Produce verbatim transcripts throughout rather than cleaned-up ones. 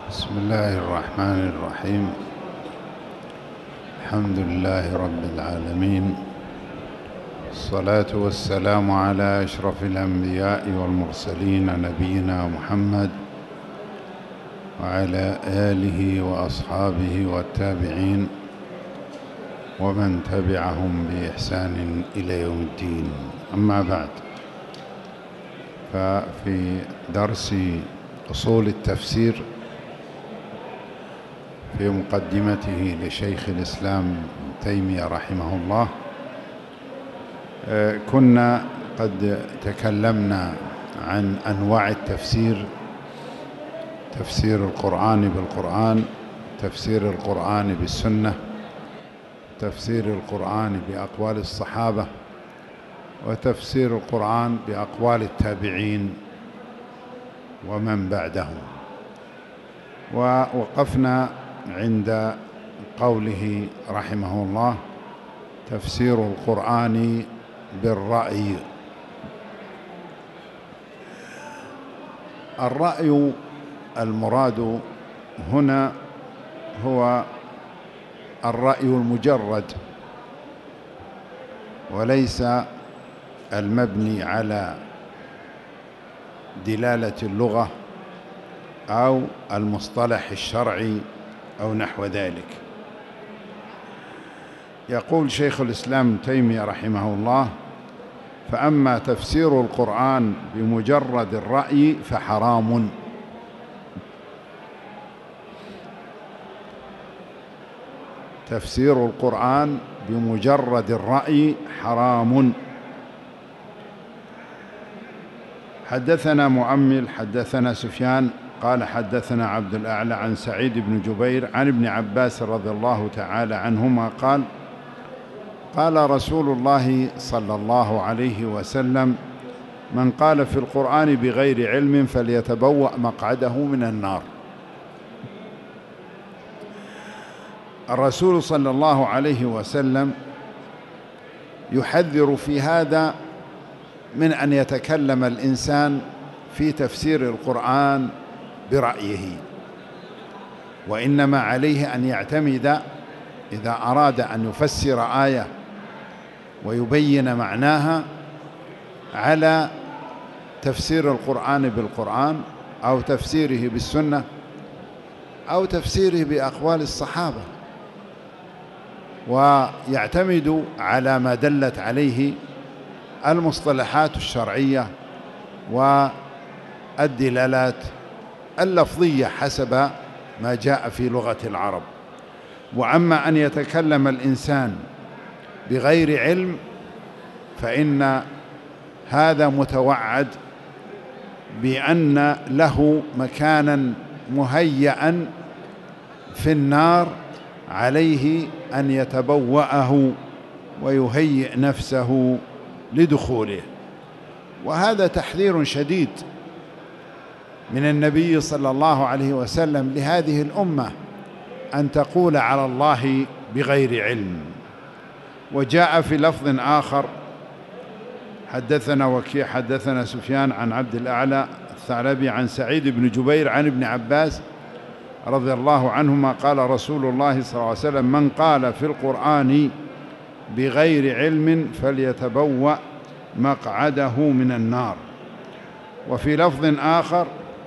بسم الله الرحمن الرحيم. الحمد لله رب العالمين، الصلاة والسلام على أشرف الأنبياء والمرسلين نبينا محمد وعلى آله وأصحابه والتابعين ومن تبعهم بإحسان إلى يوم الدين. أما بعد، ففي درس أصول التفسير في مقدمته لشيخ الإسلام ابن تيمية رحمه الله كنا قد تكلمنا عن أنواع التفسير: تفسير القرآن بالقرآن، تفسير القرآن بالسنة، تفسير القرآن بأقوال الصحابة، وتفسير القرآن بأقوال التابعين ومن بعدهم. ووقفنا عند قوله رحمه الله: تفسير القرآن بالرأي. الرأي المراد هنا هو الرأي المجرد، وليس المبني على دلالة اللغة أو المصطلح الشرعي أو نحو ذلك. يقول شيخ الإسلام ابن تيمية رحمه الله: فأما تفسير القرآن بمجرد الرأي فحرام. تفسير القرآن بمجرد الرأي حرام. حدثنا مؤمل حدثنا سفيان قال حدثنا عبد الأعلى عن سعيد بن جبير عن ابن عباس رضي الله تعالى عنهما قال: قال رسول الله صلى الله عليه وسلم: من قال في القرآن بغير علم فليتبوأ مقعده من النار. الرسول صلى الله عليه وسلم يحذر في هذا من أن يتكلم الإنسان في تفسير القرآن برأيه، وإنما عليه أن يعتمد إذا أراد أن يفسر آية ويبين معناها على تفسير القرآن بالقرآن، أو تفسيره بالسنة، أو تفسيره بأقوال الصحابة، ويعتمد على ما دلت عليه المصطلحات الشرعية والدلالات اللفظية حسب ما جاء في لغة العرب. وأما أن يتكلم الإنسان بغير علم فإن هذا متوعد بأن له مكانا مهيئا في النار عليه أن يتبوأه ويهيئ نفسه لدخوله. وهذا تحذير شديد من النبي صلى الله عليه وسلم لهذه الأمة أن تقول على الله بغير علم. وجاء في لفظ آخر: حدثنا وكيع حدثنا سفيان عن عبد الأعلى الثعلبي عن سعيد بن جبير عن ابن عباس رضي الله عنهما قال رسول الله صلى الله عليه وسلم: من قال في القرآن بغير علم فليتبوأ مقعده من النار. وفي لفظ آخر: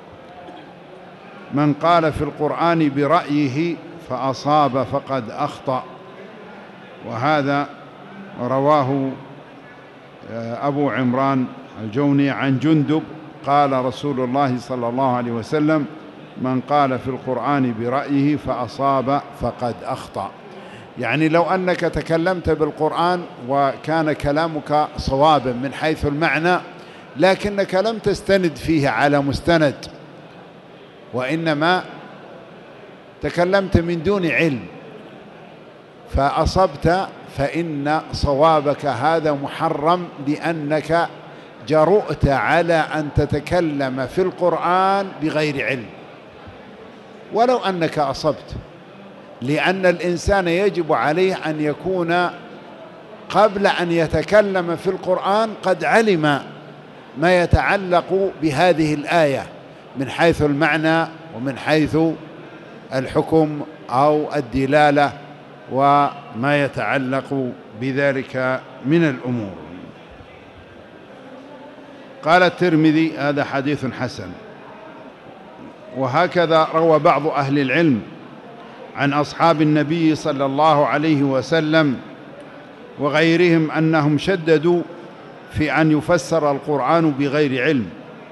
من قال في القرآن برأيه فأصاب فقد أخطأ. وهذا رواه أبو عمران الجوني عن جندب قال رسول الله صلى الله عليه وسلم: من قال في القرآن برأيه فأصاب فقد أخطأ. يعني لو أنك تكلمت بالقرآن وكان كلامك صوابا من حيث المعنى، لكنك لم تستند فيه على مستند، وإنما تكلمت من دون علم فأصبت، فإن صوابك هذا محرم، لأنك جرؤت على أن تتكلم في القرآن بغير علم ولو أنك أصبت. لأن الإنسان يجب عليه أن يكون قبل أن يتكلم في القرآن قد علم ما يتعلق بهذه الآية من حيث المعنى ومن حيث الحكم أو الدلالة وما يتعلق بذلك من الأمور. قال الترمذي: هذا حديث حسن. وهكذا روى بعض أهل العلم عن أصحاب النبي صلى الله عليه وسلم وغيرهم أنهم شددوا في أن يفسر القرآن بغير علم.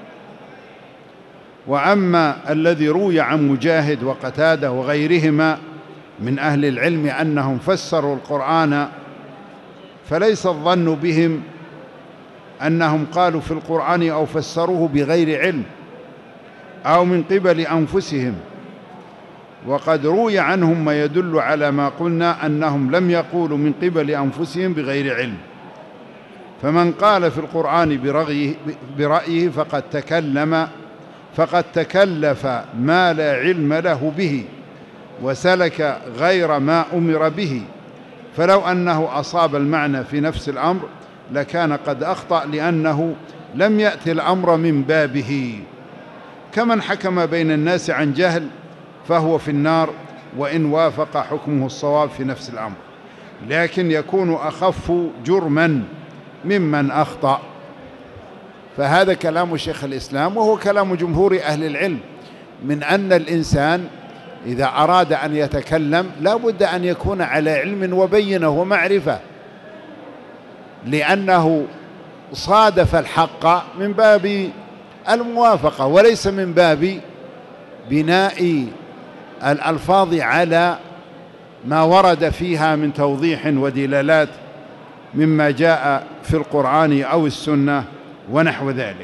وأما الذي روي عن مجاهد وقتادة وغيرهما من أهل العلم أنهم فسروا القرآن، فليس الظن بهم أنهم قالوا في القرآن أو فسروه بغير علم أو من قبل أنفسهم، وقد روي عنهم ما يدل على ما قلنا أنهم لم يقولوا من قبل أنفسهم بغير علم. فمن قال في القرآن برأيه, برأيه فقد تكلم فقد تكلف ما لا علم له به وسلك غير ما أمر به، فلو أنه أصاب المعنى في نفس الأمر لكان قد أخطأ، لأنه لم يأتي الأمر من بابه. كمن حكم بين الناس عن جهل فهو في النار وإن وافق حكمه الصواب في نفس الأمر، لكن يكون أخف جرما ممن أخطأ. فهذا كلام شيخ الإسلام، وهو كلام جمهور أهل العلم، من أن الإنسان إذا أراد أن يتكلم لا بد أن يكون على علم وبينة ومعرفة، لأنه صادف الحق من باب الموافقة وليس من باب بناء الألفاظ على ما ورد فيها من توضيح ودلالات مما جاء في القرآن أو السنة ونحو ذلك.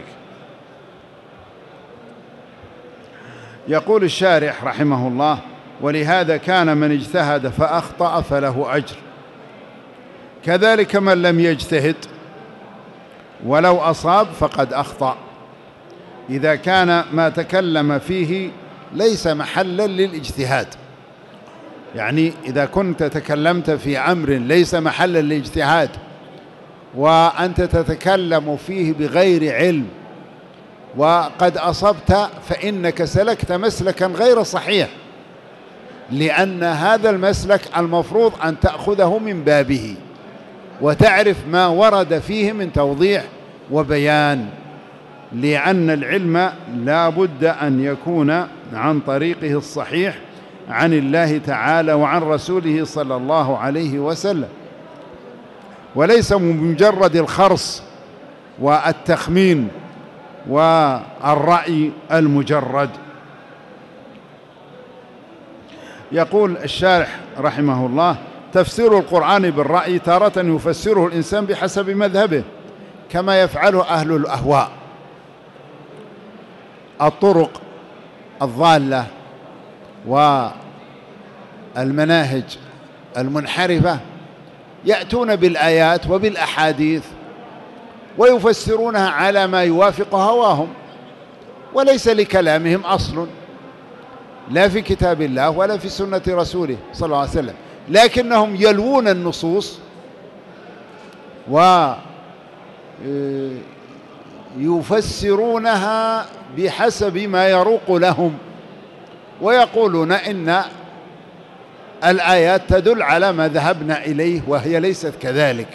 يقول الشارح رحمه الله: ولهذا كان من اجتهد فأخطأ فله أجر، كذلك من لم يجتهد ولو أصاب فقد أخطأ، إذا كان ما تكلم فيه ليس محلا للاجتهاد. يعني إذا كنت تكلمت في أمر ليس محلا للاجتهاد وأنت تتكلم فيه بغير علم وقد أصبت، فإنك سلكت مسلكا غير صحيح، لأن هذا المسلك المفروض أن تأخذه من بابه وتعرف ما ورد فيه من توضيح وبيان، لأن العلم لا بد أن يكون عن طريقه الصحيح عن الله تعالى وعن رسوله صلى الله عليه وسلم، وليس بمجرد الخرص والتخمين والرأي المجرد. يقول الشارح رحمه الله: تفسير القرآن بالرأي تارة يفسره الإنسان بحسب مذهبه كما يفعله أهل الأهواء. الطرق الضالة والمناهج المنحرفة يأتون بالآيات وبالأحاديث ويفسرونها على ما يوافق هواهم، وليس لكلامهم أصل لا في كتاب الله ولا في سنة رسوله صلى الله عليه وسلم، لكنهم يلوون النصوص ويفسرونها بحسب ما يروق لهم، ويقولون إن الآيات تدل على ما ذهبنا إليه وهي ليست كذلك.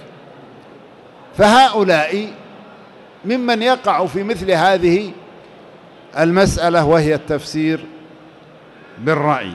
فهؤلاء ممن يقع في مثل هذه المسألة وهي التفسير بالرأي.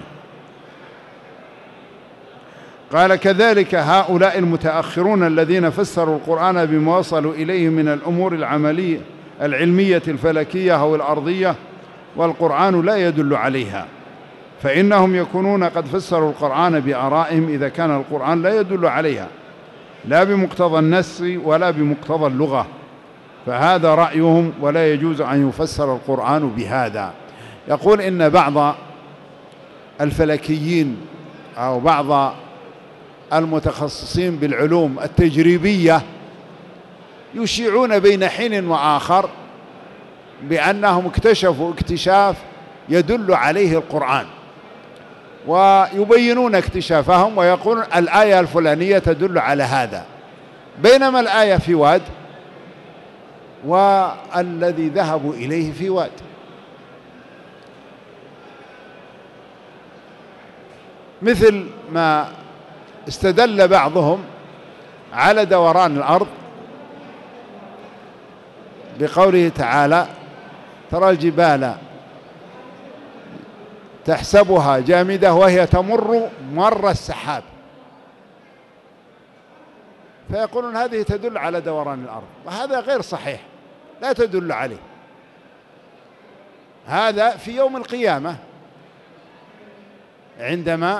قال: كذلك هؤلاء المتأخرون الذين فسروا القرآن بما وصلوا إليه من الأمور العملية العلمية الفلكية أو الأرضية والقرآن لا يدل عليها، فإنهم يكونون قد فسروا القرآن بآرائهم إذا كان القرآن لا يدل عليها لا بمقتضى النص ولا بمقتضى اللغة، فهذا رأيهم ولا يجوز أن يفسر القرآن بهذا. يقول إن بعض الفلكيين أو بعض المتخصصين بالعلوم التجريبية يشيعون بين حين وآخر بأنهم اكتشفوا اكتشاف يدل عليه القرآن، ويبينون اكتشافهم ويقولون الآية الفلانية تدل على هذا، بينما الآية في واد والذي ذهبوا إليه في واد. مثل ما استدل بعضهم على دوران الأرض بقوله تعالى: ترى الجبال تحسبها جامدة وهي تمر مر السحاب، فيقولون هذه تدل على دوران الأرض، وهذا غير صحيح، لا تدل عليه. هذا في يوم القيامة عندما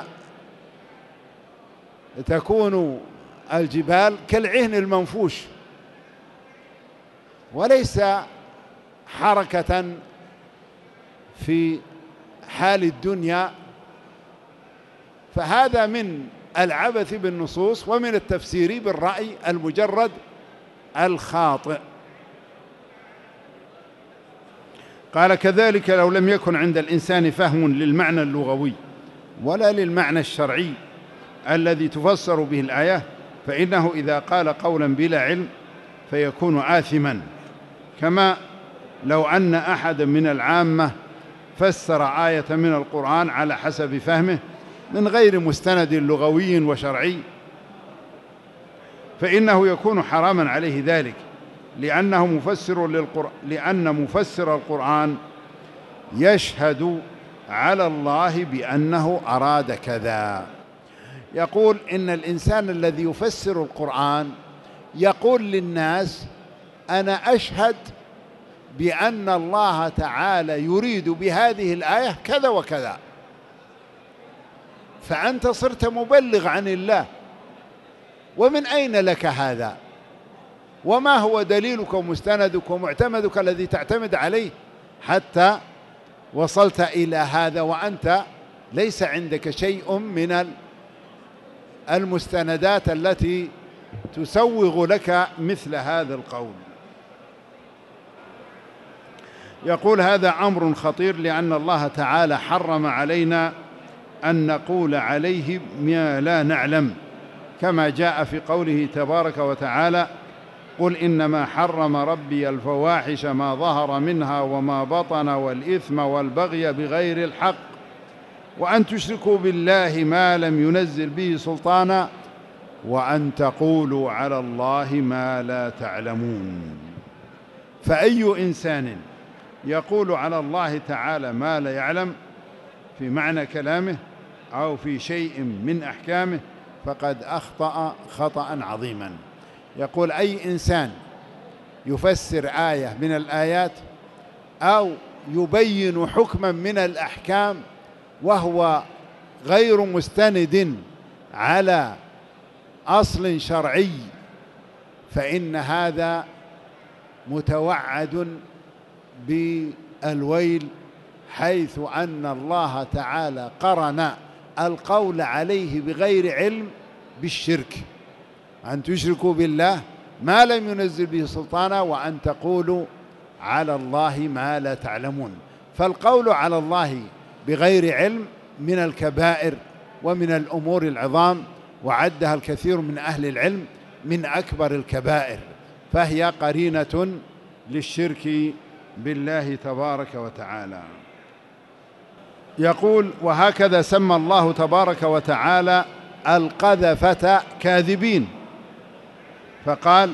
تكون الجبال كالعهن المنفوش وليس حركة في حال الدنيا، فهذا من العبث بالنصوص ومن التفسير بالرأي المجرد الخاطئ. قال: كذلك لو لم يكن عند الإنسان فهم للمعنى اللغوي ولا للمعنى الشرعي الذي تفسر به الآية، فإنه إذا قال قولا بلا علم فيكون آثما، كما لو أن أحدا من العامة فسر آية من القرآن على حسب فهمه من غير مستند لغوي وشرعي، فإنه يكون حراما عليه ذلك، لأنه مفسر للقرآن، لأن مفسر القرآن يشهد على الله بأنه أراد كذا. يقول إن الإنسان الذي يفسر القرآن يقول للناس: أنا أشهد بأن الله تعالى يريد بهذه الآية كذا وكذا، فأنت صرت مبلغ عن الله، ومن أين لك هذا؟ وما هو دليلك ومستندك ومعتمدك الذي تعتمد عليه حتى وصلت إلى هذا وأنت ليس عندك شيء من المستندات التي تسوغ لك مثل هذا القول؟ يقول: هذا أمر خطير، لأن الله تعالى حرم علينا أن نقول عليه ما لا نعلم، كما جاء في قوله تبارك وتعالى: قل إنما حرم ربي الفواحش ما ظهر منها وما بطن والإثم والبغي بغير الحق وأن تشركوا بالله ما لم ينزل به سلطانا وأن تقولوا على الله ما لا تعلمون. فأي إنسان يقول على الله تعالى ما لا يعلم في معنى كلامه أو في شيء من أحكامه فقد أخطأ خطأ عظيما. يقول: أي إنسان يفسر آية من الآيات أو يبين حكما من الأحكام وهو غير مستند على أصل شرعي فإن هذا متوعد بالويل، حيث أن الله تعالى قرن القول عليه بغير علم بالشرك، أن تشركوا بالله ما لم ينزل به سلطانا وأن تقولوا على الله ما لا تعلمون. فالقول على الله بغير علم من الكبائر ومن الأمور العظام، وعدها الكثير من أهل العلم من أكبر الكبائر، فهي قرينة للشرك بالله تبارك وتعالى. يقول: وهكذا سمى الله تبارك وتعالى القذفة كاذبين، فقال: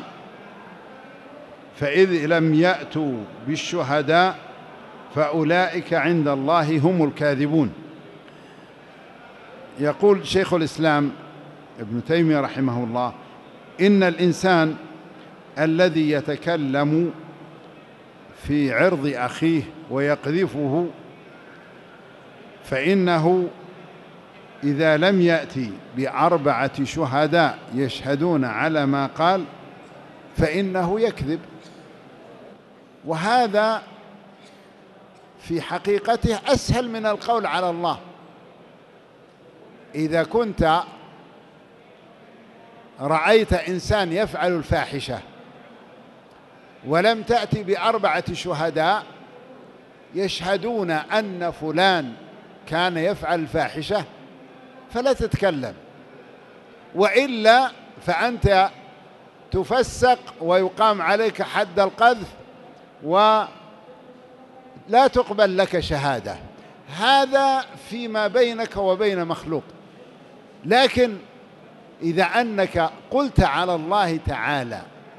فإذ لم يأتوا بالشهداء فأولئك عند الله هم الكاذبون. يقول شيخ الإسلام ابن تيمية رحمه الله: إن الإنسان الذي يتكلم في عرض أخيه ويقذفه فإنه إذا لم يأتي بأربعة شهداء يشهدون على ما قال فإنه يكذب. وهذا في حقيقته أسهل من القول على الله. إذا كنت رأيت إنسان يفعل الفاحشة ولم تأتي بأربعة شهداء يشهدون أن فلان كان يفعل الفاحشة فلا تتكلم، وإلا فأنت تفسق ويقام عليك حد القذف ولا تقبل لك شهادة. هذا فيما بينك وبين مخلوق. لكن إذا أنك قلت على الله تعالى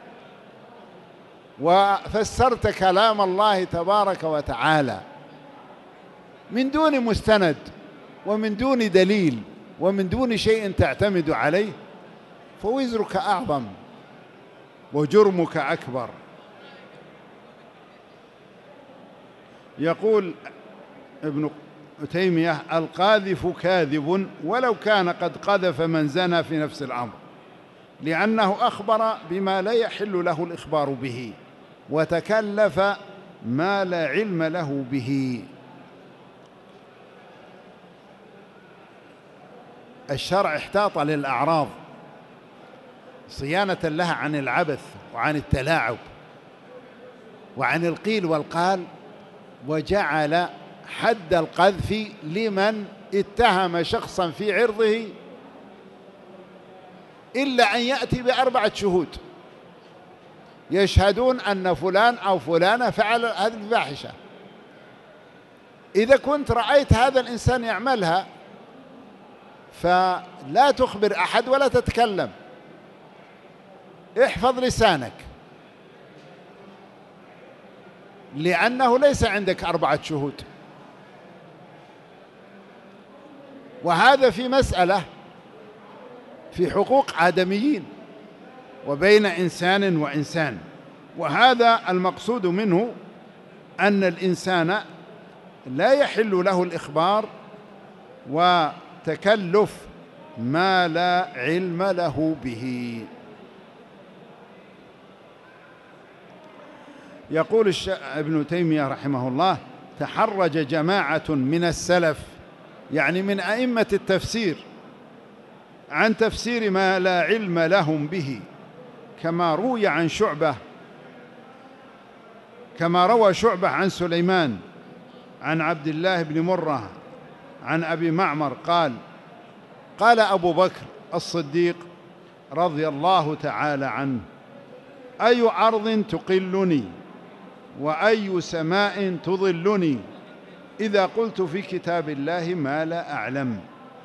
وفسرت كلام الله تبارك وتعالى من دون مستند ومن دون دليل ومن دون شيء تعتمد عليه، فوزرك أعظم وجرمك أكبر. يقول ابن تيمية: القاذف كاذب ولو كان قد قذف من زنى في نفس الأمر، لأنه أخبر بما لا يحل له الإخبار به وتكلف ما لا علم له به. الشرع احتاط للأعراض صيانة لها عن العبث وعن التلاعب وعن القيل والقال، وجعل حد القذف لمن اتهم شخصا في عرضه إلا أن يأتي بأربعة شهود يشهدون أن فلان أو فلانة فعل هذه الفاحشة. إذا كنت رأيت هذا الإنسان يعملها فلا تخبر أحد ولا تتكلم، احفظ لسانك، لأنه ليس عندك أربعة شهود. وهذا في مسألة في حقوق آدميين وبين إنسان وإنسان، وهذا المقصود منه أن الإنسان لا يحل له الإخبار وتكلف ما لا علم له به. يقول ابن تيمية رحمه الله: تحرج جماعة من السلف، يعني من أئمة التفسير، عن تفسير ما لا علم لهم به، كما روي عن شعبة كما روى شعبة عن سليمان عن عبد الله بن مرة عن أبي معمر قال: قال أبو بكر الصديق رضي الله تعالى عنه: أي أرض تقلني وأي سماء تظلني إذا قلت في كتاب الله ما لا أعلم.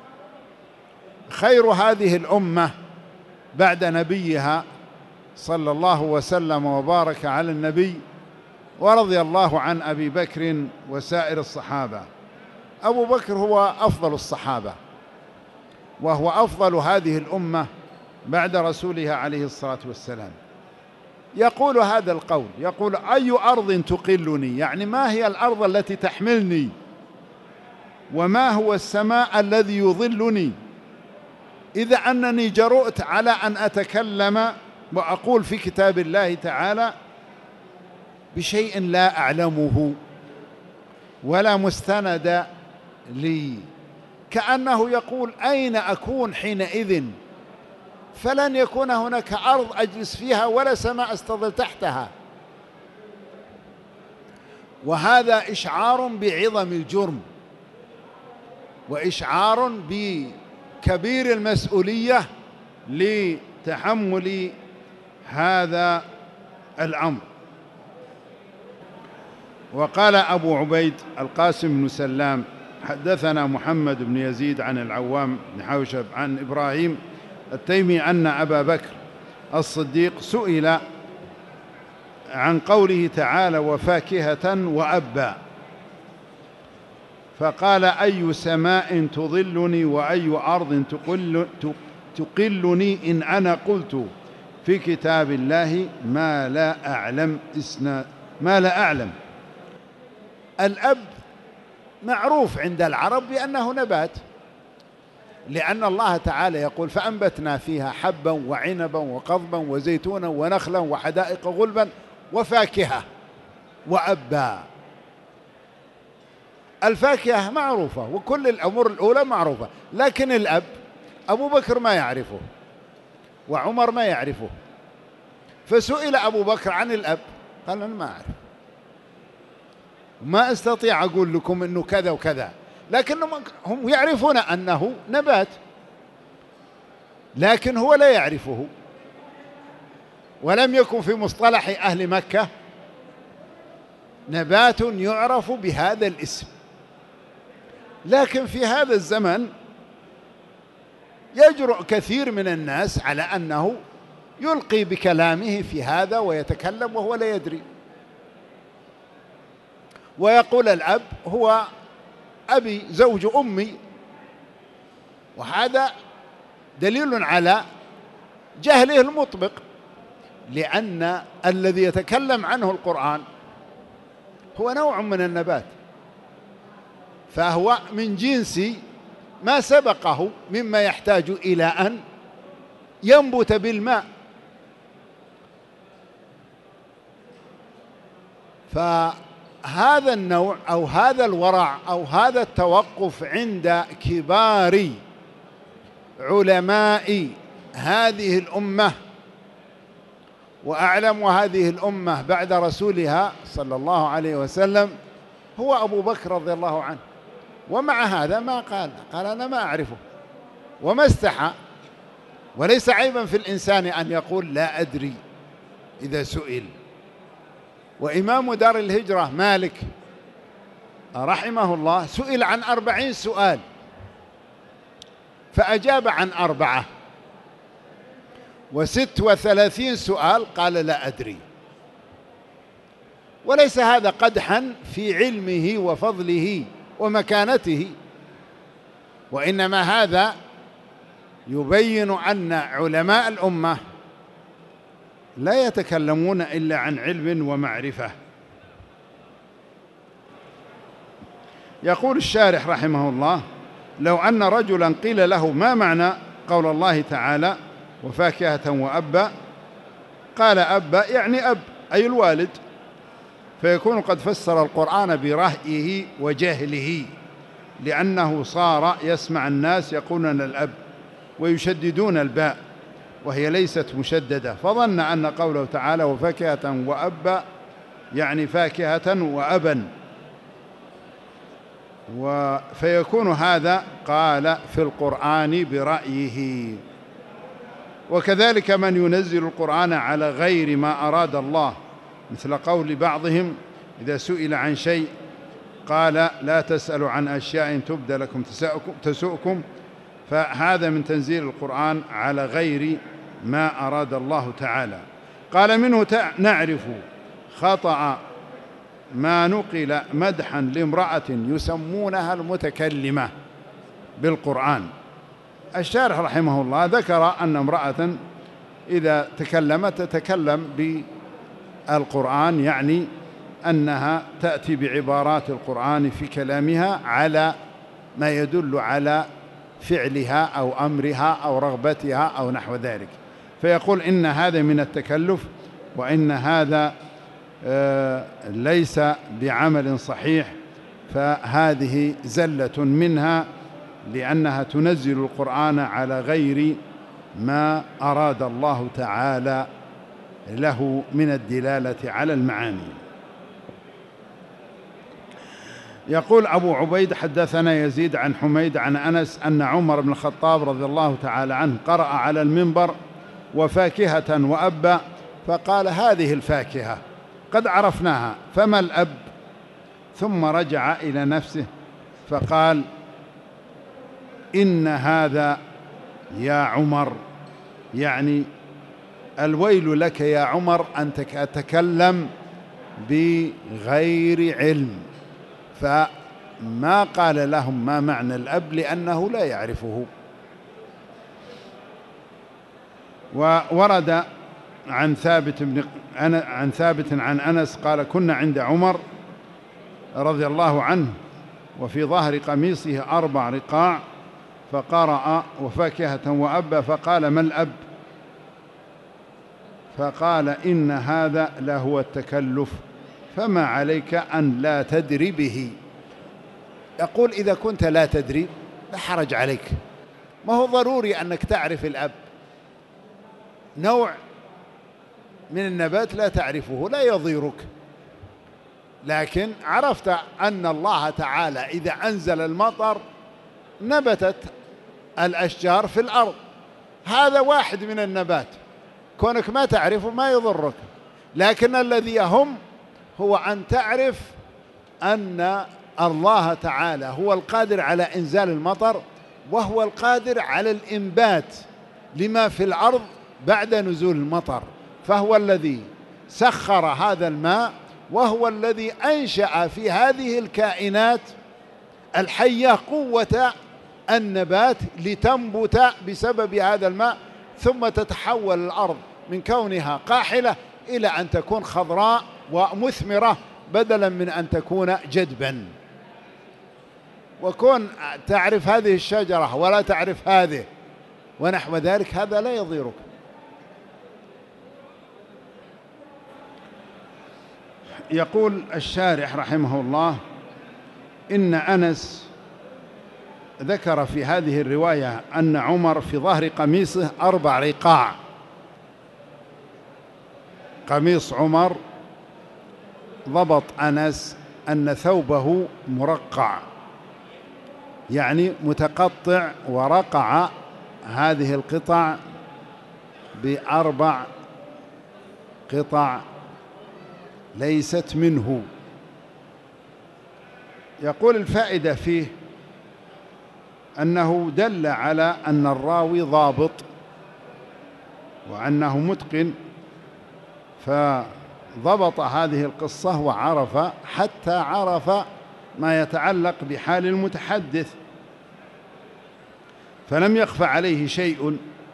خير هذه الأمة بعد نبيها صلى الله وسلم وبارك على النبي، ورضي الله عن أبي بكر وسائر الصحابة. أبو بكر هو أفضل الصحابة، وهو أفضل هذه الأمة بعد رسولها عليه الصلاة والسلام. يقول هذا القول، يقول: أي أرض تقلني، يعني ما هي الأرض التي تحملني، وما هو السماء الذي يظلني، إذا أنني جرؤت على أن أتكلم وأقول في كتاب الله تعالى بشيء لا أعلمه ولا مستند لي. كأنه يقول: أين أكون حينئذ؟ فلن يكون هناك أرض أجلس فيها ولا سماء أستظل تحتها. وهذا إشعار بعظم الجرم وإشعار بكبير المسؤولية لتحمل هذا الأمر. وقال أبو عبيد القاسم بن سلام: حدثنا محمد بن يزيد عن العوام بن حوشب عن إبراهيم التيمي أن أبا بكر الصديق سئل عن قوله تعالى: وفاكهة وأبا، فقال: أي سماء تظلني وأي أرض تقل تقلني إن أنا قلت في كتاب الله ما لا أعلم إسنا ما لا أعلم. الأب معروف عند العرب بأنه نبات، لأن الله تعالى يقول: فأنبتنا فيها حبا وعنبا وقضبا وزيتونا ونخلا وحدائق غلبا وفاكهة وأبا. الفاكهة معروفة وكل الأمور الأولى معروفة، لكن الأب أبو بكر ما يعرفه وعمر ما يعرفه، فسئل أبو بكر عن الأب قال: أنا ما أعرف، ما أستطيع أقول لكم أنه كذا وكذا، لكنهم هم يعرفون أنه نبات، لكن هو لا يعرفه، ولم يكن في مصطلح أهل مكة نبات يعرف بهذا الاسم. لكن في هذا الزمن يجرؤ كثير من الناس على أنه يلقي بكلامه في هذا ويتكلم وهو لا يدري، ويقول الأب هو أبي زوج أمي، وهذا دليل على جهله المطبق، لأن الذي يتكلم عنه القرآن هو نوع من النبات، فهو من جنس ما سبقه مما يحتاج إلى أن ينبت بالماء. فهذا النوع أو هذا الورع أو هذا التوقف عند كبار علماء هذه الأمة، وأعلم هذه الأمة بعد رسولها صلى الله عليه وسلم هو أبو بكر رضي الله عنه، ومع هذا ما قال قال أنا ما أعرفه وما استحى. وليس عيبا في الإنسان أن يقول لا أدري إذا سئل. وإمام دار الهجرة مالك رحمه الله سئل عن أربعين سؤال فأجاب عن أربعة، وست وثلاثين سؤال قال لا أدري. وليس هذا قدحا في علمه وفضله ومكانته، وإنما هذا يبين أن علماء الأمة لا يتكلمون إلا عن علم ومعرفة. يقول الشارح رحمه الله: لو أن رجلا قيل له ما معنى قول الله تعالى وفاكهة وأبا، قال أبا يعني أب أي الوالد، فيكون قد فسر القرآن برأيه وجهله، لأنه صار يسمع الناس يقولون الأب ويشددون الباء وهي ليست مشددة، فظن أن قوله تعالى وفاكهة وأبا يعني فاكهة وأبا، فيكون هذا قال في القرآن برأيه. وكذلك من ينزل القرآن على غير ما أراد الله، مثل قول بعضهم إذا سئل عن شيء قال لا تسألوا عن أشياء تبدى لكم تسؤكم، فهذا من تنزيل القرآن على غير ما أراد الله تعالى. قال منه نعرف خطأ ما نقل مدحا لامرأة يسمونها المتكلمة بالقرآن. الشارح رحمه الله ذكر أن امرأة إذا تكلمت تتكلم بالقرآن، يعني أنها تأتي بعبارات القرآن في كلامها على ما يدل على فعلها أو أمرها أو رغبتها أو نحو ذلك، فيقول إن هذا من التكلف، وإن هذا ليس بعمل صحيح، فهذه زلة منها لأنها تنزل القرآن على غير ما أراد الله تعالى له من الدلالة على المعاني. يقول أبو عبيد حدثنا يزيد عن حميد عن أنس أن عمر بن الخطاب رضي الله تعالى عنه قرأ على المنبر وفاكهة وأبا، فقال هذه الفاكهة قد عرفناها فما الأب؟ ثم رجع إلى نفسه فقال إن هذا يا عمر، يعني الويل لك يا عمر أن تتكلم بغير علم. فما قال لهم ما معنى الأب لأنه لا يعرفه. وورد عن ثابت بن عن ثابت عن أنس قال كنا عند عمر رضي الله عنه وفي ظهر قميصه أربع رقاع، فقرأ وفاكهة وأبا، فقال ما الأب؟ فقال إن هذا لهو التكلف، فما عليك أن لا تدري به. يقول إذا كنت لا تدري لا حرج عليك، ما هو ضروري أنك تعرف الأب، نوع من النبات لا تعرفه لا يضيرك، لكن عرفت أن الله تعالى إذا أنزل المطر نبتت الأشجار في الأرض، هذا واحد من النبات، كونك ما تعرفه ما يضرك. لكن الذي يهم هو أن تعرف أن الله تعالى هو القادر على إنزال المطر وهو القادر على الإنبات لما في الأرض بعد نزول المطر، فهو الذي سخر هذا الماء، وهو الذي أنشأ في هذه الكائنات الحية قوة النبات لتنبت بسبب هذا الماء، ثم تتحول الأرض من كونها قاحلة إلى أن تكون خضراء ومثمرة بدلا من أن تكون جدبا. وكون تعرف هذه الشجرة ولا تعرف هذه ونحو ذلك، هذا لا يضيرك. يقول الشارح رحمه الله: إن أنس ذكر في هذه الرواية أن عمر في ظهر قميصه أربع رقاع. قميص عمر ضبط أنس أن ثوبه مرقع، يعني متقطع، ورقع هذه القطع بأربع قطع ليست منه. يقول الفائدة فيه أنه دل على أن الراوي ضابط وأنه متقن، فضبط هذه القصة وعرف، حتى عرف ما يتعلق بحال المتحدث، فلم يخفى عليه شيء.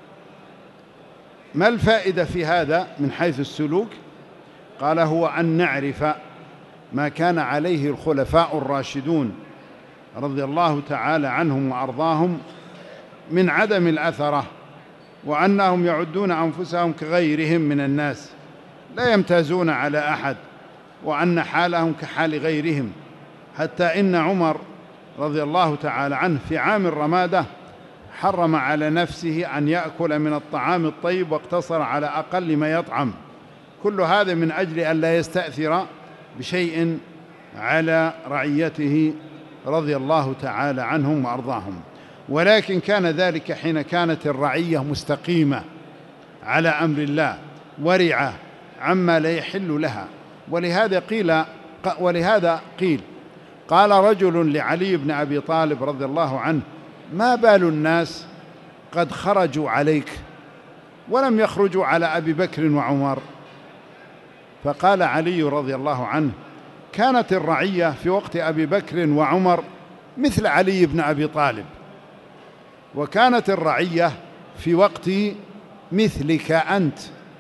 ما الفائدة في هذا من حيث السلوك؟ قال: هو أن نعرف ما كان عليه الخلفاء الراشدون رضي الله تعالى عنهم وأرضاهم من عدم الأثرة، وأنهم يعدون أنفسهم كغيرهم من الناس لا يمتازون على أحد، وأن حالهم كحال غيرهم، حتى إن عمر رضي الله تعالى عنه في عام الرمادة حرم على نفسه أن يأكل من الطعام الطيب، واقتصر على أقل ما يطعم. كل هذا من أجل أن لا يستأثر بشيء على رعيته رضي الله تعالى عنهم وأرضاهم. ولكن كان ذلك حين كانت الرعية مستقيمة على أمر الله ورعة عما لا يحل لها. ولهذا قيل ولهذا قيل قال رجل لعلي بن أبي طالب رضي الله عنه: ما بال الناس قد خرجوا عليك ولم يخرجوا على أبي بكر وعمر؟ فقال علي رضي الله عنه: كانت الرعية في وقت أبي بكر وعمر مثل علي بن أبي طالب، وكانت الرعية في وقتي مثلك أنت.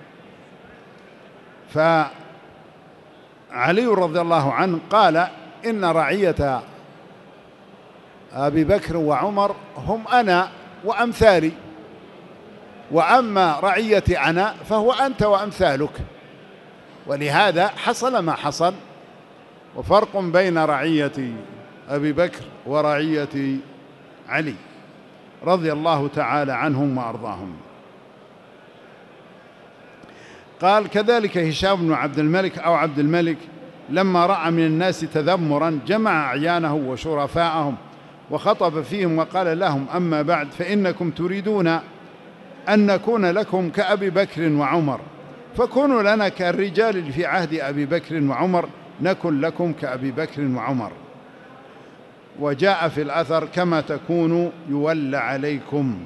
فعلي رضي الله عنه قال: إن رعية أبي بكر وعمر هم أنا وأمثالي، وأما رعيتي أنا فهو أنت وأمثالك. ولهذا حصل ما حصل. وفرق بين رعية أبي بكر ورعية علي رضي الله تعالى عنهم وأرضاهم. قال: كذلك هشام بن عبد الملك أو عبد الملك لما رأى من الناس تذمرا جمع أعيانه وشرفاءهم وخطب فيهم وقال لهم: أما بعد، فإنكم تريدون أن نكون لكم كأبي بكر وعمر، فكونوا لنا كالرجال اللي في عهد أبي بكر وعمر، نكن لكم كأبي بكر وعمر. وجاء في الأثر: كما تكونوا يولى عليكم.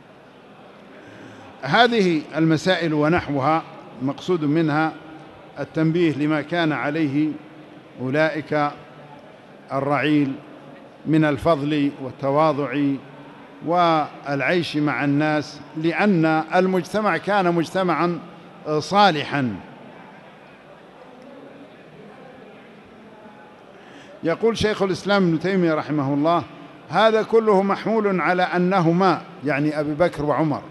هذه المسائل ونحوها مقصود منها التنبيه لما كان عليه أولئك الرعيل من الفضل والتواضع والعيش مع الناس، لأن المجتمع كان مجتمعا صالحا. يقول شيخ الإسلام ابن تيمية رحمه الله: هذا كله محمول على أنهما، يعني أبي بكر وعمر،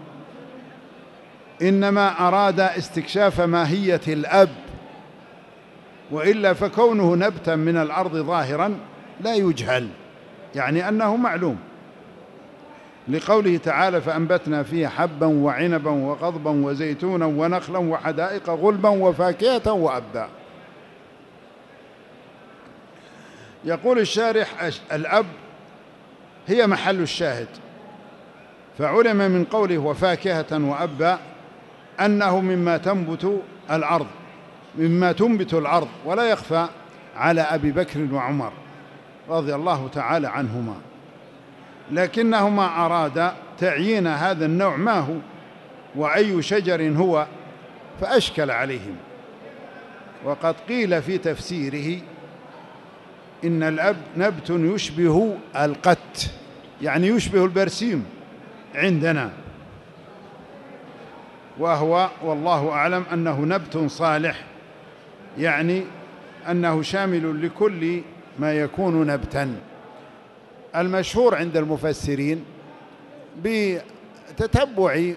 إنما أراد استكشاف ماهية الأب، وإلا فكونه نبتا من الأرض ظاهرا لا يجهل، يعني أنه معلوم، لقوله تعالى: فأنبتنا فيها حبا وعنبا وقضبا وزيتونا ونخلا وحدائق غلبا وفاكهة وأبا. يقول الشارح: الأب هي محل الشاهد، فعلم من قوله وفاكهة وأبا أنه مما تنبت الأرض مما تنبت الأرض، ولا يخفى على أبي بكر وعمر رضي الله تعالى عنهما. لكنه ما أراد تعيين هذا النوع ما هو وأي شجر هو، فأشكل عليهم. وقد قيل في تفسيره إن الأب نبت يشبه القت، يعني يشبه البرسيم عندنا، وهو والله أعلم أنه نبت صالح، يعني أنه شامل لكل ما يكون نبتا. المشهور عند المفسرين بتتبع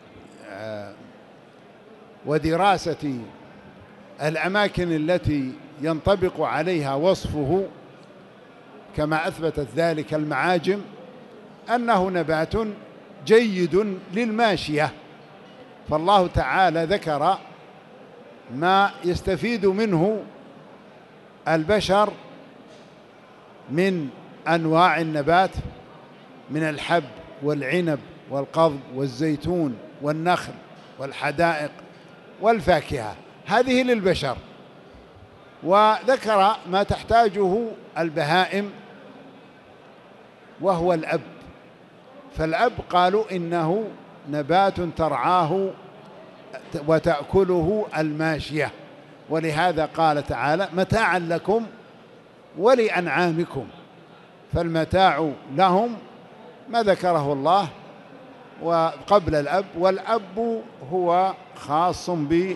ودراسة الأماكن التي ينطبق عليها وصفه كما أثبتت ذلك المعاجم أنه نبات جيد للماشية، فالله تعالى ذكر ما يستفيد منه البشر من أنواع النبات من الحب والعنب والقضب والزيتون والنخل والحدائق والفاكهة، هذه للبشر. وذكر ما تحتاجه البهائم وهو الأب، فالأب قالوا إنه نبات ترعاه وتأكله الماشية، ولهذا قال تعالى متاعا لكم ولأنعامكم، فالمتاع لهم ما ذكره الله وقبل الأب، والأب هو خاص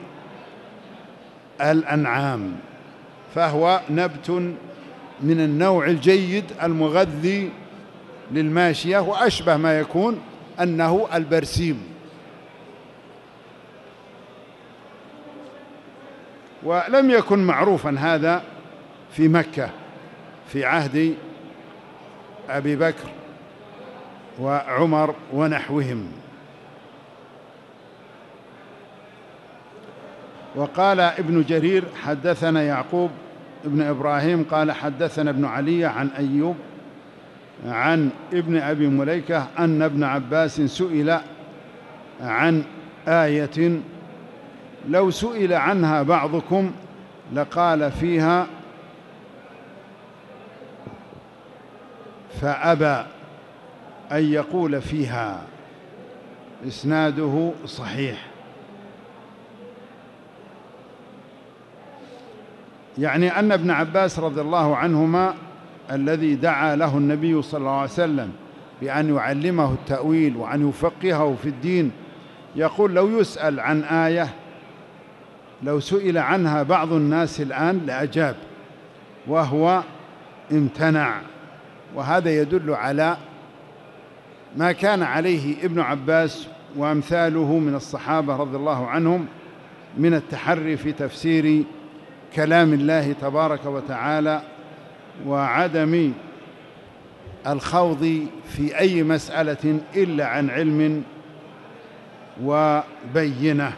بالأنعام، فهو نبت من النوع الجيد المغذي للماشية، وأشبه ما يكون أنه البرسيم. ولم يكن معروفا هذا في مكة في عهد أبي بكر وعمر ونحوهم. وقال ابن جرير حدثنا يعقوب ابن إبراهيم قال حدثنا ابن علي عن أيوب عن ابن أبي مليكة أن ابن عباس سئل عن آية لو سئل عنها بعضكم لقال فيها فأبى أن يقول فيها، إسناده صحيح. يعني أن ابن عباس رضي الله عنهما الذي دعا له النبي صلى الله عليه وسلم بأن يعلمه التأويل وأن يفقهه في الدين، يقول لو يسأل عن آية لو سئل عنها بعض الناس الآن لأجاب، وهو امتنع. وهذا يدل على ما كان عليه ابن عباس وأمثاله من الصحابة رضي الله عنهم من التحري في تفسير كلام الله تبارك وتعالى، وعدم الخوض في أي مسألة إلا عن علم وبينة.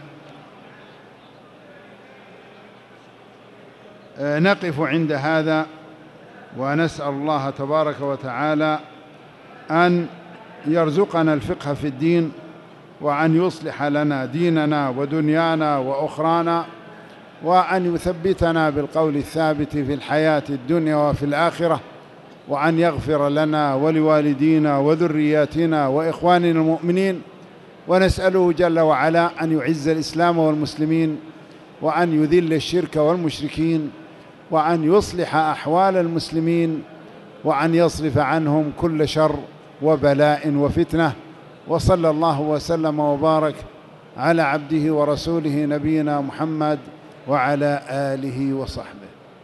نقف عند هذا ونسأل الله تبارك وتعالى أن يرزقنا الفقه في الدين، وأن يصلح لنا ديننا ودنيانا وأخرانا، وأن يثبتنا بالقول الثابت في الحياة الدنيا وفي الآخرة، وأن يغفر لنا ولوالدينا وذرياتنا وإخواننا المؤمنين. ونسأله جل وعلا أن يعز الإسلام والمسلمين، وأن يذل الشرك والمشركين، وأن يصلح أحوال المسلمين، وأن يصرف عنهم كل شر وبلاء وفتنة. وصلى الله وسلم وبارك على عبده ورسوله نبينا محمد وعلى آله وصحبه.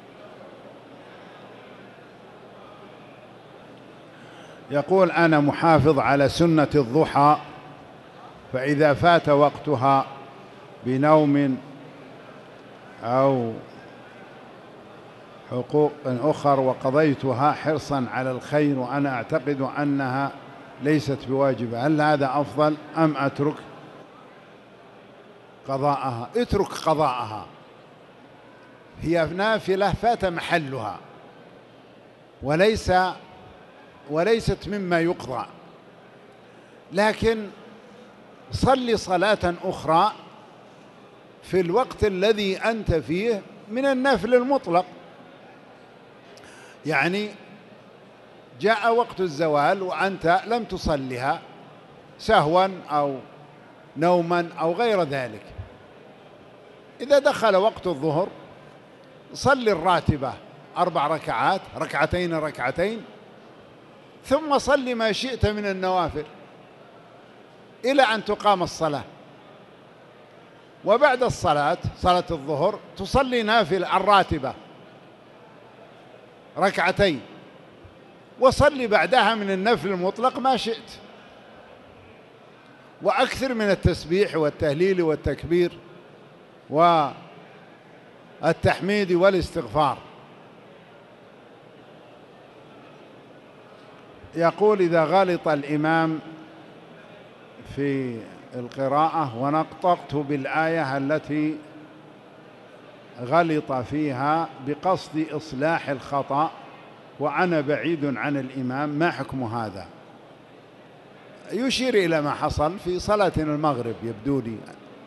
يقول أنا محافظ على سنة الضحى، فإذا فات وقتها بنوم أو حقوق أخر وقضيتها حرصا على الخير وأنا أعتقد أنها ليست بواجبة، هل هذا أفضل أم أترك قضاءها؟ اترك قضاءها، هي نافلة فات محلها وليس وليست مما يقضى، لكن صل صلاة أخرى في الوقت الذي أنت فيه من النفل المطلق. يعني جاء وقت الزوال وأنت لم تصلها سهوا أو نوما أو غير ذلك، إذا دخل وقت الظهر صل الراتبة أربع ركعات، ركعتين ركعتين، ثم صل ما شئت من النوافل إلى أن تقام الصلاة. وبعد الصلاة صلاة الظهر تصلي نافل الراتبة ركعتين، وصلي بعدها من النفل المطلق ما شئت، وأكثر من التسبيح والتهليل والتكبير والتحميد والاستغفار. يقول: إذا غلط الإمام في القراءة ونطقت بالآية التي غلط فيها بقصد إصلاح الخطأ وأنا بعيد عن الإمام، ما حكم هذا؟ يشير إلى ما حصل في صلاة المغرب يبدو لي،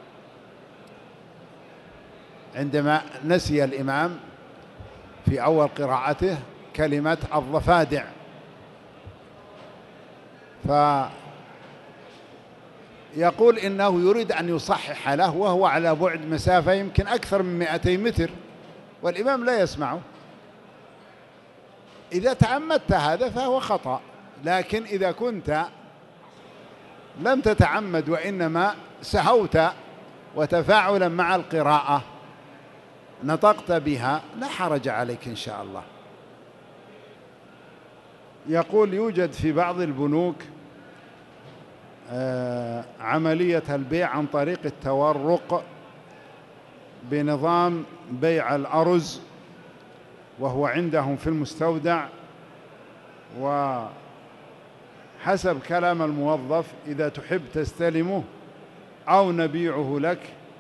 عندما نسي الإمام في أول قراءته كلمة الضفادع، فيقول إنه يريد أن يصحح له وهو على بعد مسافة يمكن أكثر من مئتي متر والإمام لا يسمعه. إذا تعمدت هذا فهو خطأ، لكن إذا كنت لم تتعمد وإنما سهوت وتفاعلا مع القراءة نطقت بها لا حرج عليك إن شاء الله. يقول: يوجد في بعض البنوك آه عملية البيع عن طريق التورق بنظام بيع الأرز، وهو عندهم في المستودع، وحسب كلام الموظف إذا تحب تستلمه أو نبيعه لك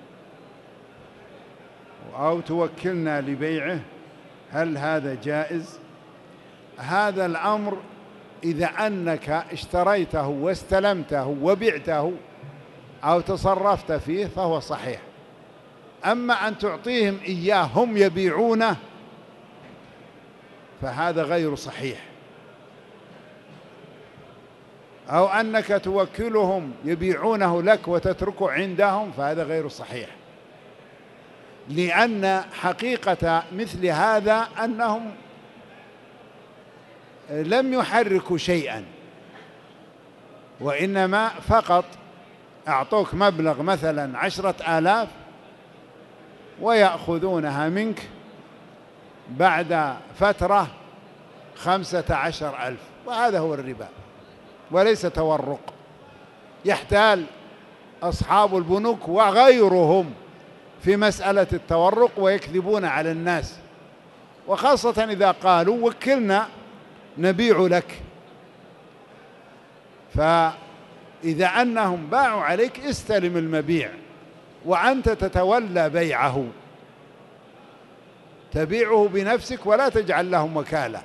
أو توكلنا لبيعه، هل هذا جائز؟ هذا الأمر إذا أنك اشتريته واستلمته وبعته أو تصرفت فيه فهو صحيح. أما أن تعطيهم إياه هم يبيعونه فهذا غير صحيح، أو أنك توكلهم يبيعونه لك وتتركه عندهم فهذا غير صحيح، لأن حقيقة مثل هذا أنهم لم يحركوا شيئا، وإنما فقط أعطوك مبلغ مثلا عشرة آلاف ويأخذونها منك بعد فترة خمسة عشر ألف، وهذا هو الربا وليس تورق. يحتال أصحاب البنوك وغيرهم في مسألة التورق ويكذبون على الناس، وخاصة إذا قالوا وكلنا نبيع لك. فإذا أنهم باعوا عليك استلم المبيع وأنت تتولى بيعه، تبيعه بنفسك ولا تجعل لهم وكالة.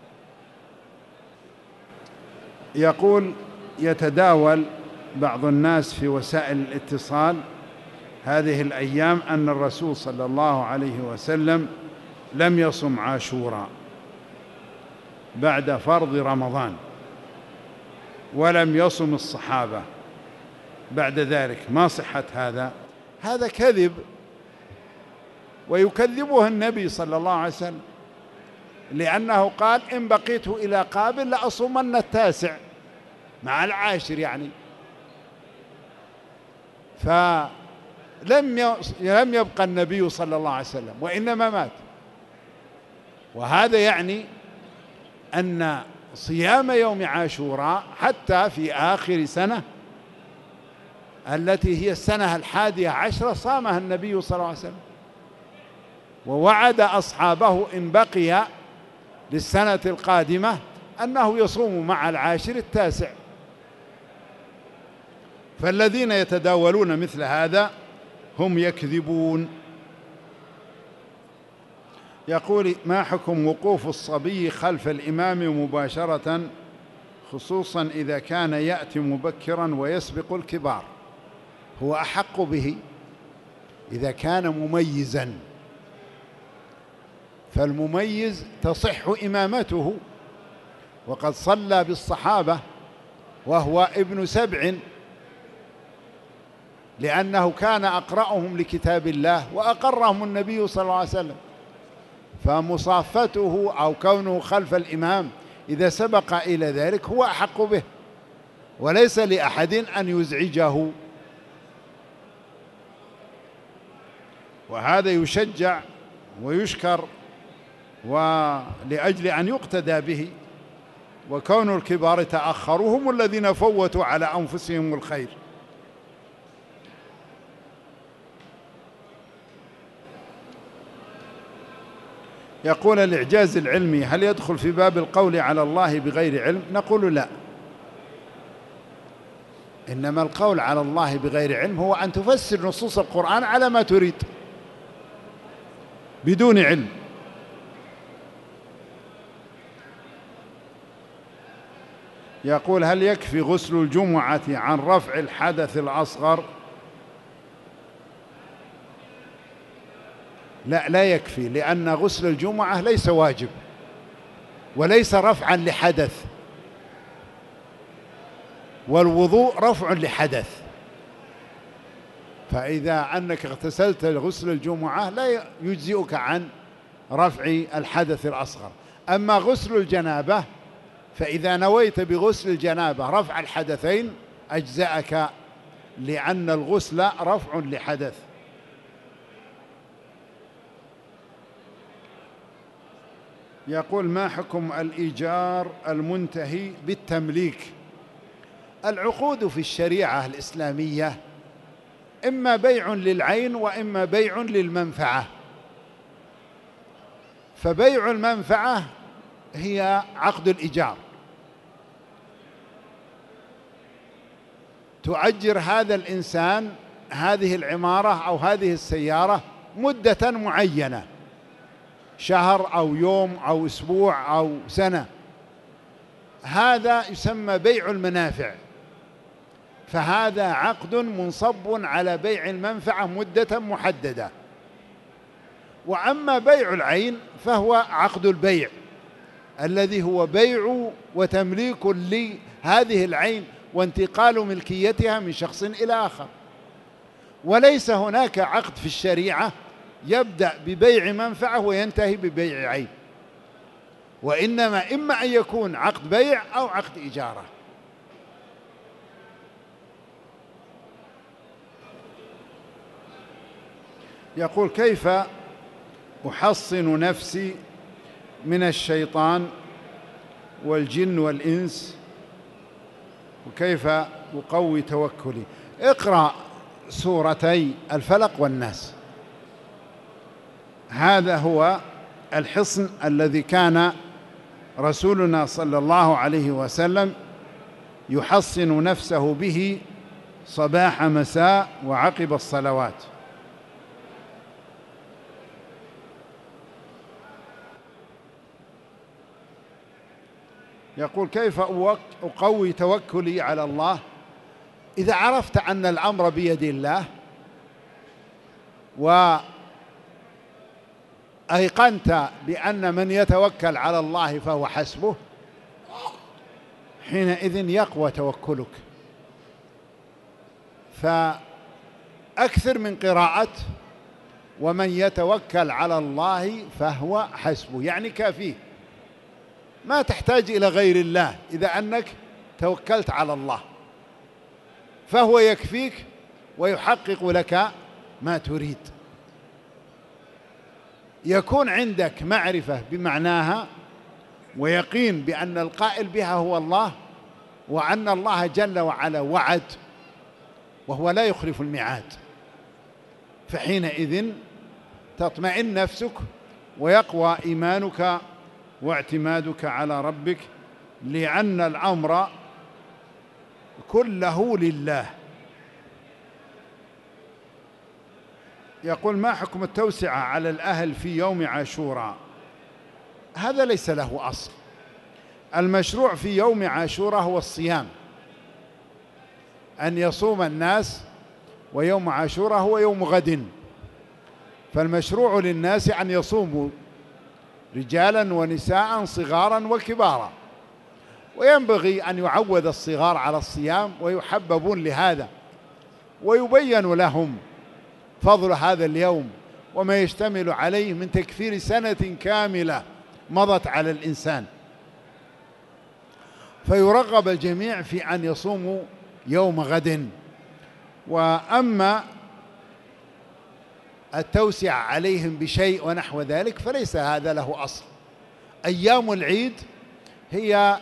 يقول: يتداول بعض الناس في وسائل الاتصال هذه الأيام أن الرسول صلى الله عليه وسلم لم يصم عاشوراء بعد فرض رمضان، ولم يصم الصحابة بعد ذلك، ما صحة هذا؟ هذا كذب ويكذبه النبي صلى الله عليه وسلم، لأنه قال: إن بقيت إلى قابل لأصومن التاسع مع العاشر، يعني فلم لم يبقى النبي صلى الله عليه وسلم وإنما مات. وهذا يعني أن صيام يوم عاشوراء حتى في آخر سنة التي هي السنة الحادية عشرة صامها النبي صلى الله عليه وسلم، ووعد أصحابه إن بقي للسنة القادمة أنه يصوم مع العاشر التاسع. فالذين يتداولون مثل هذا هم يكذبون. يقول: ما حكم وقوف الصبي خلف الإمام مباشرة، خصوصا إذا كان يأتي مبكرا ويسبق الكبار؟ هو أحق به إذا كان مميزا، فالمميز تصح إمامته وقد صلى بالصحابة وهو ابن سبع، لأنه كان أقرأهم لكتاب الله وأقرهم النبي صلى الله عليه وسلم، فمصافته أو كونه خلف الإمام إذا سبق إلى ذلك هو أحق به، وليس لأحد أن يزعجه. وهذا يشجع ويشكر ولأجل أن يقتدى به، وكون الكبار تأخروا هم الذين فوتوا على أنفسهم الخير. يقول الإعجاز العلمي هل يدخل في باب القول على الله بغير علم؟ نقول لا، إنما القول على الله بغير علم هو أن تفسر نصوص القرآن على ما تريد بدون علم. يقول هل يكفي غسل الجمعة عن رفع الحدث الأصغر؟ لا، لا يكفي، لأن غسل الجمعة ليس واجب وليس رفعا لحدث، والوضوء رفع لحدث، فإذا أنك اغتسلت لغسل الجمعة لا يجزئك عن رفع الحدث الأصغر. أما غسل الجنابة فإذا نويت بغسل الجنابة رفع الحدثين أجزأك، لأن الغسل رفع لحدث. يقول ما حكم الإيجار المنتهي بالتمليك؟ العقود في الشريعة الإسلامية إما بيع للعين وإما بيع للمنفعة، فبيع المنفعة هي عقد الإيجار، تؤجر هذا الإنسان هذه العمارة أو هذه السيارة مدة معينة، شهر أو يوم أو أسبوع أو سنة، هذا يسمى بيع المنافع، فهذا عقد منصب على بيع المنفعة مدة محددة. وأما بيع العين فهو عقد البيع الذي هو بيع وتمليك لهذه العين وانتقال ملكيتها من شخص إلى آخر، وليس هناك عقد في الشريعة يبدأ ببيع منفعة وينتهي ببيع عين، وإنما إما أن يكون عقد بيع أو عقد إجارة. يقول كيف أحصن نفسي من الشيطان والجن والإنس، وكيف أقوي توكلي؟ اقرأ سورتي الفلق والناس، هذا هو الحصن الذي كان رسولنا صلى الله عليه وسلم يحصن نفسه به صباح مساء وعقب الصلوات. يقول كيف أقوي توكلي على الله؟ إذا عرفت أن الأمر بيد الله وأيقنت بأن من يتوكل على الله فهو حسبه، حينئذ يقوى توكلك. فأكثر من قراءة ومن يتوكل على الله فهو حسبه، يعني كافيه، ما تحتاج إلى غير الله. إذا أنك توكلت على الله فهو يكفيك ويحقق لك ما تريد. يكون عندك معرفة بمعناها ويقين بأن القائل بها هو الله، وأن الله جل وعلا وعد وهو لا يخلف الميعاد، فحينئذ تطمئن نفسك ويقوى إيمانك واعتمادك على ربك، لأن الأمر كله لله. يقول ما حكم التوسعة على الأهل في يوم عاشوراء؟ هذا ليس له أصل. المشروع في يوم عاشوراء هو الصيام، أن يصوم الناس، ويوم عاشوراء هو يوم غد، فالمشروع للناس أن يصوموا رجالا ونساء صغارا وكبارا، وينبغي أن يعود الصغار على الصيام ويحببون لهذا، ويبين لهم فضل هذا اليوم وما يشتمل عليه من تكفير سنة كاملة مضت على الإنسان. فيرغب الجميع في أن يصوموا يوم غد. وأما التوسع عليهم بشيء ونحو ذلك فليس هذا له أصل. أيام العيد هي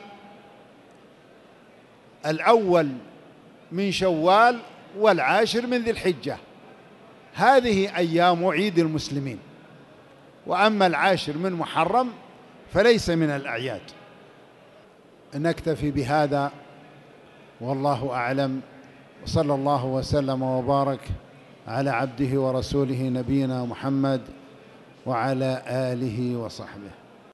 الأول من شوال والعاشر من ذي الحجة، هذه أيام عيد المسلمين. وأما العاشر من محرم فليس من الأعياد. نكتفي بهذا والله أعلم، وصلى الله وسلم وبارك على عبده ورسوله نبينا محمد وعلى آله وصحبه.